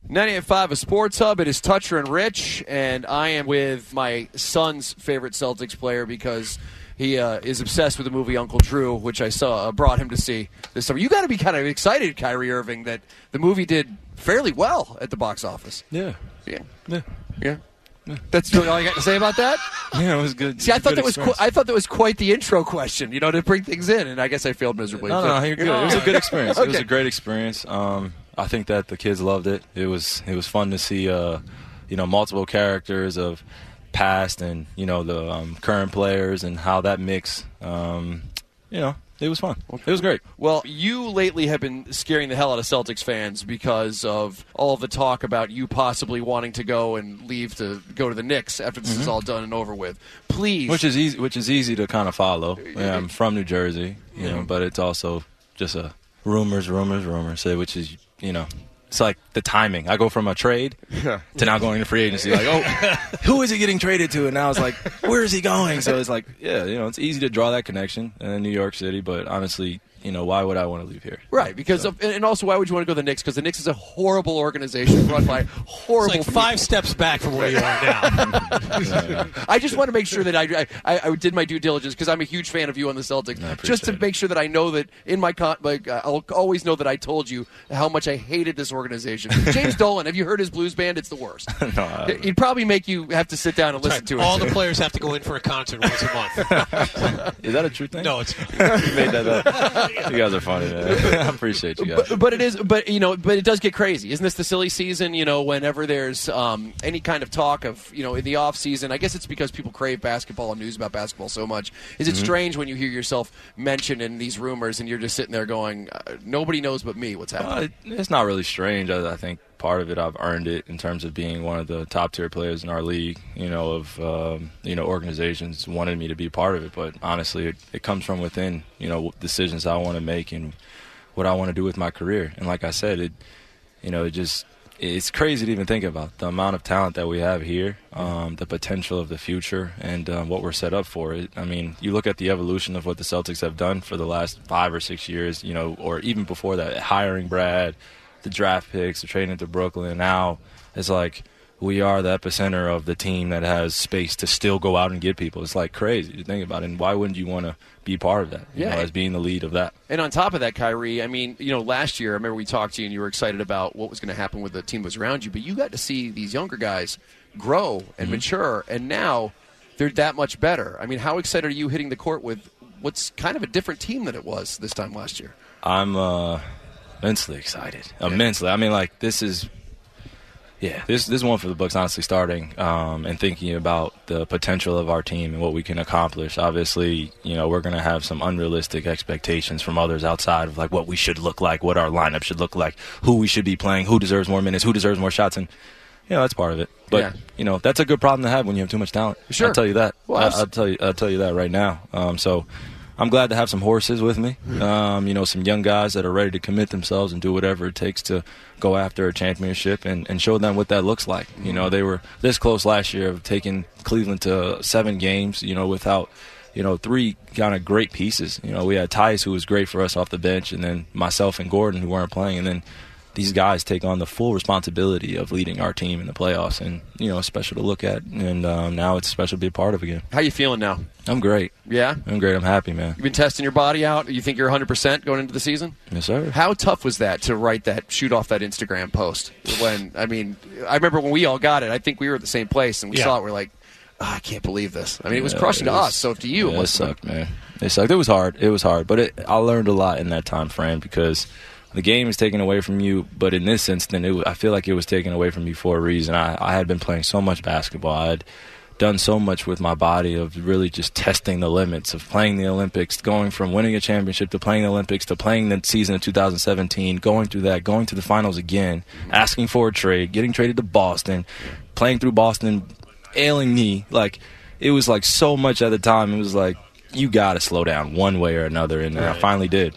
98.5, a Sports Hub. It is Toucher and Rich, and I am with my son's favorite Celtics player because he is obsessed with the movie Uncle Drew, which I brought him to see this summer. You got to be kind of excited, Kyrie Irving, that the movie did fairly well at the box office. Yeah. That's really all you got to say about that? Yeah, it was good. See, I thought that was quite the intro question, to bring things in, and I guess I failed miserably. No, you're good. It was a good experience. Okay. It was a great experience. I think that the kids loved it. It was fun to see, multiple characters of past and the current players and how that mix. It was fun. It was great. Well, you lately have been scaring the hell out of Celtics fans because of all the talk about you possibly wanting to go and leave to go to the Knicks after this is all done and over with. Please, which is easy to kind of follow. Yeah, I'm from New Jersey, but it's also just a rumors, which is it's like the timing. I go from a trade to now going to free agency. Like, who is he getting traded to? And now it's like, where is he going? So it's like, it's easy to draw that connection in New York City. But honestly, why would I want to leave here? Right, because and also, why would you want to go to the Knicks? Because the Knicks is a horrible organization run by horrible people. It's like 5 steps back from where you are now. I just want to make sure that I did my due diligence because I'm a huge fan of you on the Celtics. Just to make sure that I know that in my I'll always know that I told you how much I hated this organization. James Dolan, have you heard his blues band? It's the worst. No, he'd probably make you have to sit down and listen to it. All the players have to go in for a concert once a month. Is that a true thing? No, it's you made that up. You guys are funny, man. I appreciate you guys. But it does get crazy. Isn't this the silly season? Whenever there's any kind of talk of in the off season, I guess it's because people crave basketball and news about basketball so much. Is it strange when you hear yourself mentioned in these rumors and you're just sitting there going, nobody knows but me what's happening? It's not really strange. I think part of it I've earned it in terms of being one of the top tier players in our league. Organizations wanted me to be part of it, but honestly, it comes from within. Decisions I want to make and what I want to do with my career. And like I said, it's crazy to even think about the amount of talent that we have here, the potential of the future, and what we're set up for. You look at the evolution of what the Celtics have done for the last 5 or 6 years, or even before that, hiring Brad, the draft picks, the trading to Brooklyn. Now it's like we are the epicenter of the team that has space to still go out and get people. It's like crazy to think about it. And why wouldn't you want to be part of that, as being the lead of that? And on top of that, Kyrie, last year, I remember we talked to you and you were excited about what was going to happen with the team that was around you, but you got to see these younger guys grow and mature, and now they're that much better. How excited are you hitting the court with what's kind of a different team than it was this time last year? I'm immensely excited. Immensely. This is... Yeah, this is one for the books, honestly, starting and thinking about the potential of our team and what we can accomplish. Obviously, we're going to have some unrealistic expectations from others outside of what we should look like, what our lineup should look like, who we should be playing, who deserves more minutes, who deserves more shots, and that's part of it. But that's a good problem to have when you have too much talent. Sure. I'll tell you that. Well, I'll tell you that right now. So I'm glad to have some horses with me, some young guys that are ready to commit themselves and do whatever it takes to go after a championship and show them what that looks like. They were this close last year of taking Cleveland to 7 games, without, 3 kind of great pieces. We had Tice, who was great for us off the bench, and then myself and Gordon, who weren't playing, and then these guys take on the full responsibility of leading our team in the playoffs, and it's special to look at, and now it's special to be a part of again. How you feeling now? I'm great. Yeah? I'm great. I'm happy, man. You've been testing your body out? You think you're 100% going into the season? Yes, sir. How tough was that to shoot off that Instagram post? I remember when we all got it, I think we were at the same place, and we saw it, we're like, I can't believe this. It was crushing to us, so to you. It sucked, man. It sucked. It was hard, but I learned a lot in that time frame because the game is taken away from you, but in this instant, I feel like it was taken away from me for a reason. I had been playing so much basketball. I had done so much with my body of really just testing the limits of playing the Olympics, going from winning a championship to playing the Olympics to playing the season of 2017, going through that, going to the finals again, asking for a trade, getting traded to Boston, playing through Boston, ailing knee. It was so much at the time. It was you got to slow down one way or another, and I finally did.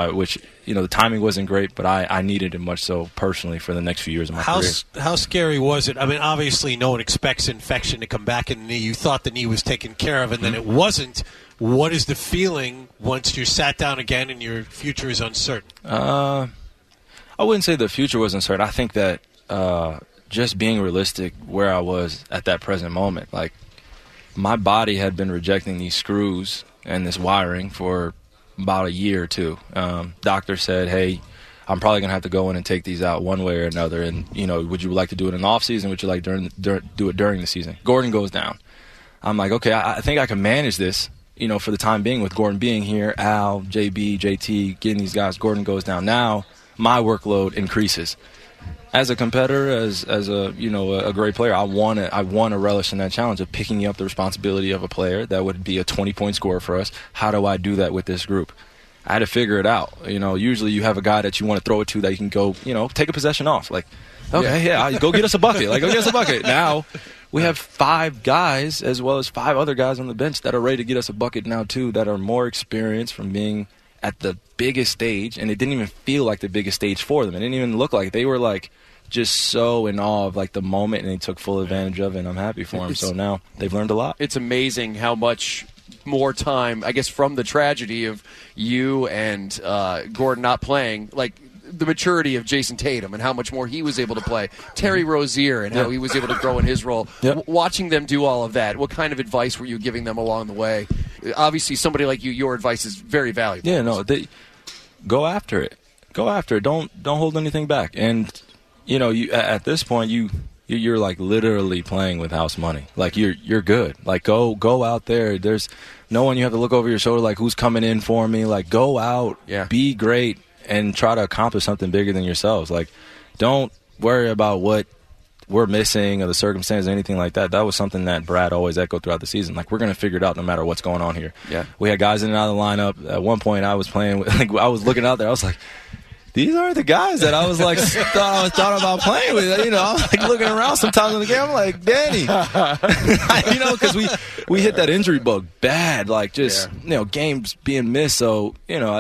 The timing wasn't great, but I needed it much so personally for the next few years of my career. How scary was it? Obviously, no one expects infection to come back in the knee. You thought the knee was taken care of, and then it wasn't. What is the feeling once you're sat down again and your future is uncertain? I wouldn't say the future was uncertain. I think that just being realistic where I was at that present moment. Like, my body had been rejecting these screws and this wiring for about a year or two. Doctor said, hey, I'm probably going to have to go in and take these out one way or another. And, would you like to do it in the off season? Would you like do it during the season? Gordon goes down. I'm like, okay, I think I can manage this, for the time being with Gordon being here, Al, JB, JT, getting these guys. Gordon goes down. Now my workload increases. As a competitor, as a great player, I want to relish in that challenge of picking up the responsibility of a player that would be a 20-point scorer for us. How do I do that with this group? I had to figure it out. Usually you have a guy that you want to throw it to that you can go, take a possession off. Like, okay, yeah, go get us a bucket. Like, go get us a bucket. Now we have 5 guys as well as 5 other guys on the bench that are ready to get us a bucket now too, that are more experienced from being at the biggest stage, and it didn't even feel like the biggest stage for them. It didn't even look like they were like just so in awe of like the moment, and they took full advantage of it, and I'm happy for them. So now they've learned a lot. It's amazing how much more time, I guess, from the tragedy of you and Gordon not playing, like the maturity of Jason Tatum and how much more he was able to play, Terry Rozier and how he was able to grow in his role. Yep. Watching them do all of that, what kind of advice were you giving them along the way? Obviously, somebody like you, your advice is very valuable. Yeah, no, go after it. Go after it. Don't hold anything back. And you at this point, you're like literally playing with house money. Like you're good. Like go out there. There's no one you have to look over your shoulder like who's coming in for me. Like go out, be great, and try to accomplish something bigger than yourselves. Like don't worry about what we're missing or the circumstances or anything like that. That was something that Brad always echoed throughout the season. Like, we're going to figure it out no matter what's going on here. Yeah. We had guys in and out of the lineup. At one point, I was playing with, like, I was looking out there. I was like, these aren't the guys that I was like thought about playing with. I'm like looking around sometimes in the game. I'm like, Danny, because we hit that injury bug bad, like just games being missed. So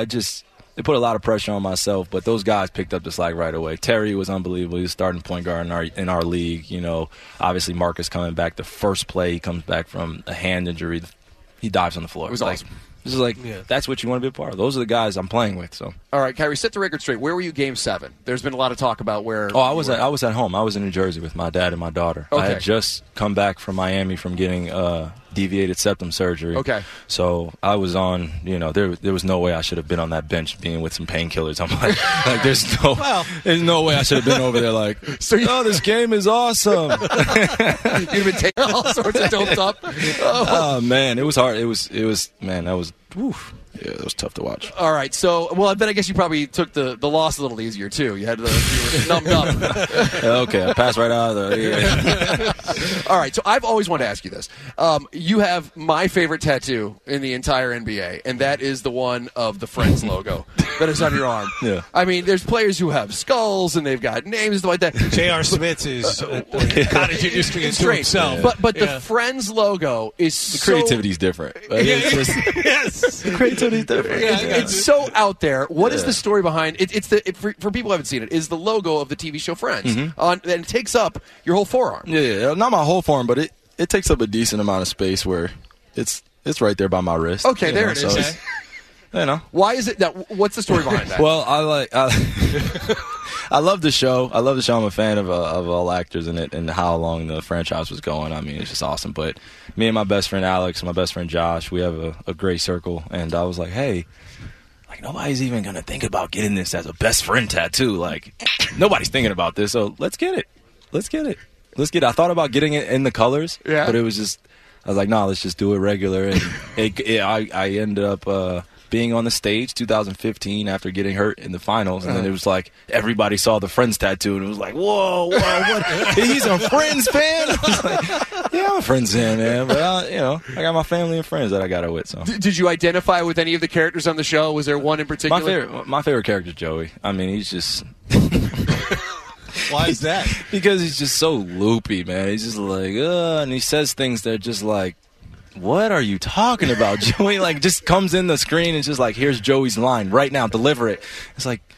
it put a lot of pressure on myself. But those guys picked up the slack right away. Terry was unbelievable. He was starting point guard in our league. Obviously Marcus coming back. The first play he comes back from a hand injury, he dives on the floor. It was awesome. This is that's what you want to be a part of. Those are the guys I'm playing with. So, all right, Kyrie, set the record straight. Where were you Game 7? There's been a lot of talk about where. Oh, I was at home. I was in New Jersey with my dad and my daughter. Okay. I had just come back from Miami from getting deviated septum surgery. Okay. So I was on. There was no way I should have been on that bench being with some painkillers. I'm like there's no way I should have been over there. Like, this game is awesome. You'd have been taking all sorts of doped up. Oh man, it was hard. It was man. That was. Oof. Yeah, it was tough to watch. All right, so then I guess you probably took the loss a little easier too. You were numbed up. Okay, I passed right out of there. Yeah. All right, so I've always wanted to ask you this. You have my favorite tattoo in the entire NBA, and that is the one of the Friends logo that is on your arm. Yeah. I mean, there's players who have skulls and they've got names and stuff like that. J.R. Smith is cottage industry into himself. Yeah. But the Friends logo is the creativity's different. Yes. The creativity's different. It's so out there. What is the story behind it? It's for people who haven't seen it, is the logo of the TV show Friends. Mm-hmm. And it takes up your whole forearm. Yeah, not my whole forearm, but it takes up a decent amount of space where it's right there by my wrist. Okay, there it is. Why is it that? What's the story behind that? Well, I love the show. I'm a fan of all actors in it and how long the franchise was going. I mean, it's just awesome. But me and my best friend Alex, my best friend Josh, we have a great circle. And I was like, hey, like nobody's even gonna think about getting this as a best friend tattoo. Like nobody's thinking about this. So let's get it. I thought about getting it in the colors, but it was just I was like, no, let's just do it regular. And I ended up. Being on the stage 2015 after getting hurt in the finals, and then it was like everybody saw the Friends tattoo, and it was like, whoa, what? He's a Friends fan? I was like, yeah, I'm a Friends fan, man, but I got my family and friends that I got it with. So, did you identify with any of the characters on the show? Was there one in particular? My favorite character is Joey. I mean, he's just. Why is that? Because he's just so loopy, man. He's just like, and he says things that are just like. What are you talking about, Joey? Like, just comes in the screen and just like, here's Joey's line right now, deliver it. It's like,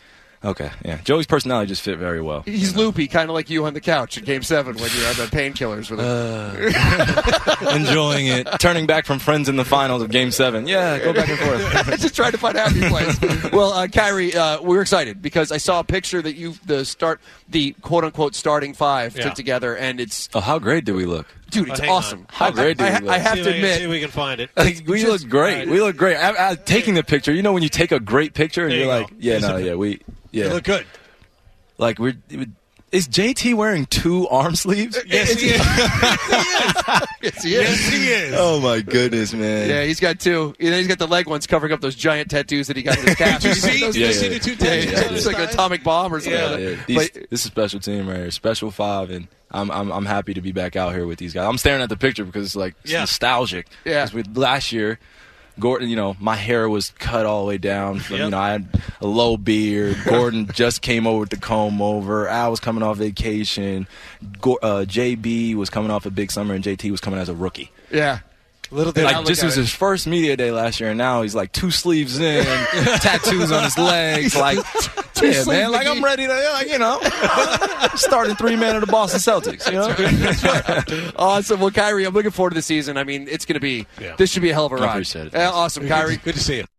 Okay, yeah. Joey's personality just fit very well. He's loopy, kind of like you on the couch in Game 7 when you're on the painkillers with him. Enjoying it. Turning back from friends in the finals of Game 7. Yeah, go back and forth. Just trying to find happy place. Well, Kyrie, we're excited because I saw a picture that the quote-unquote starting five took together, and it's... Oh, how great do we look? Dude, it's awesome. How great do we look? I have to admit... See if we can find it. We look great. We look great. Taking the picture, you know when you take a great picture and you're like, You look good. Like is JT wearing 2 arm sleeves? Yes, he is. Yes, he is. Yes, he is. Oh my goodness, man. Yeah, he's got 2. And then he's got the leg ones covering up those giant tattoos that he got in his calf. Did you see? Did you see the 2 tattoos? Yeah, it's like an atomic bomb or something. Yeah. This is a special team right here, special 5, and I'm happy to be back out here with these guys. I'm staring at the picture because it's like nostalgic. Yeah. 'Cause with last year, Gordon, my hair was cut all the way down. From, I had a low beard. Gordon just came over with the comb over. Al was coming off vacation. JB was coming off a big summer, and JT was coming as a rookie. Yeah. This was his first media day last year, and now he's like 2 sleeves in, tattoos on his legs. Like, yeah, man, like I'm ready to, starting 3-man of the Boston Celtics. That's right. Awesome. Well, Kyrie, I'm looking forward to the season. I mean, it's going to be, this should be a hell of a ride. I appreciate it. Awesome, Kyrie. Good to see you.